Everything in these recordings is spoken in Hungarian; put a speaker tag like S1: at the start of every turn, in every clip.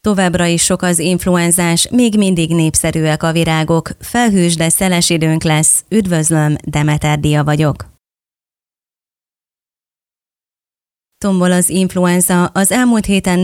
S1: Továbbra is sok az influenzás, még mindig népszerűek a virágok. Felhős, de szeles időnk lesz. Üdvözlöm, Demeter Dia vagyok. Tombol az influenza, az elmúlt héten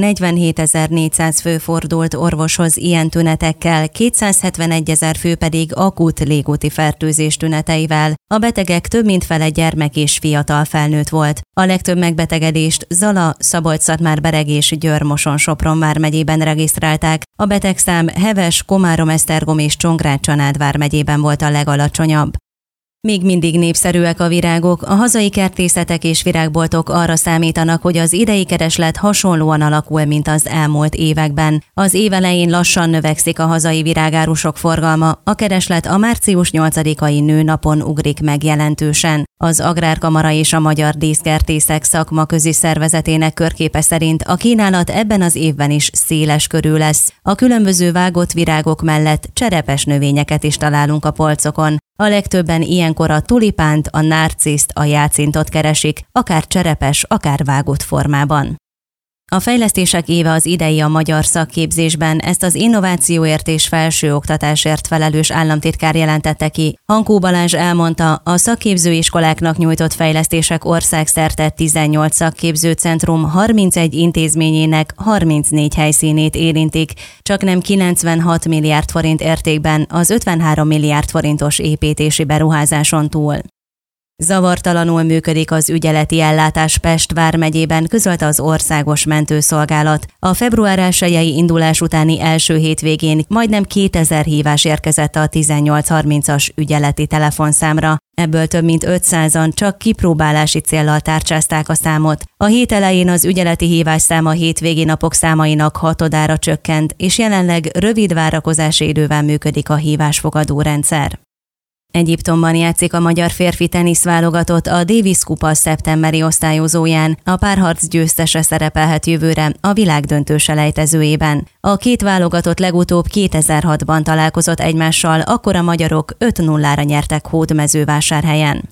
S1: 47.400 fő fordult orvoshoz ilyen tünetekkel, 271.000 fő pedig akut légúti fertőzés tüneteivel. A betegek több mint fele gyermek és fiatal felnőtt volt. A legtöbb megbetegedést Zala, Szabolcs-Szatmár-Bereg és Győr-Moson-Sopron vármegyében regisztrálták. A betegszám Heves, Komárom-Esztergom és Csongrád-Csanád vármegyében volt a legalacsonyabb. Még mindig népszerűek a virágok, a hazai kertészetek és virágboltok arra számítanak, hogy az idei kereslet hasonlóan alakul, mint az elmúlt években. Az év elején lassan növekszik a hazai virágárusok forgalma, a kereslet a március 8-ai nőnapon ugrik meg jelentősen. Az Agrárkamara és a Magyar Díszkertészek szakmaközi szervezetének körképe szerint a kínálat ebben az évben is széles körű lesz. A különböző vágott virágok mellett cserepes növényeket is találunk a polcokon. A legtöbben ilyenkor a tulipánt, a nárciszt, a jácintot keresik, akár cserepes, akár vágott formában. A fejlesztések éve az idei a magyar szakképzésben, ezt az innovációért és felsőoktatásért felelős államtitkár jelentette ki. Hankó Balázs elmondta, a szakképzőiskoláknak nyújtott fejlesztések országszerte 18 szakképzőcentrum 31 intézményének 34 helyszínét érintik, csaknem 96 milliárd forint értékben az 53 milliárd forintos építési beruházáson túl. Zavartalanul működik az ügyeleti ellátás Pest vármegyében, közölte az Országos Mentőszolgálat. A február 1-i indulás utáni első hétvégén majdnem 2000 hívás érkezett a 1830-as ügyeleti telefonszámra. Ebből több mint 500-an csak kipróbálási céllal tárcsázták a számot. A hét elején az ügyeleti hívásszám a hétvégi napok számainak 6-odára csökkent, és jelenleg rövid várakozási idővel működik a hívásfogadó rendszer. Egyiptomban játszik a magyar férfi teniszválogatott a Davis Kupa szeptemberi osztályozóján. A párharc győztese szerepelhet jövőre a világdöntő selejtezőjében. A két válogatott legutóbb 2006-ban találkozott egymással, akkor a magyarok 5-0-ra nyertek Hódmezővásárhelyen.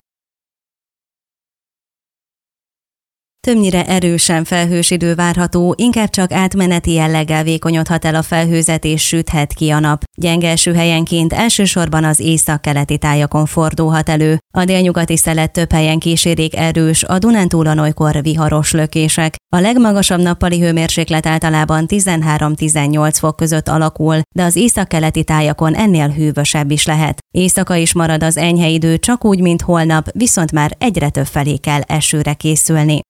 S1: Többnyire erősen felhős idő várható, inkább csak átmeneti jelleggel vékonyodhat el a felhőzet és süthet ki a nap. Gyenge esőhelyenként elsősorban az északkeleti tájakon fordulhat elő. A délnyugati szelet több helyen kísérik erős, a Dunántúlon olykor viharos lökések. A legmagasabb nappali hőmérséklet általában 13-18 fok között alakul, de az északkeleti tájakon ennél hűvösebb is lehet. Éjszaka is marad az enyhe idő, csak úgy, mint holnap, viszont már egyre több felé kell esőre készülni.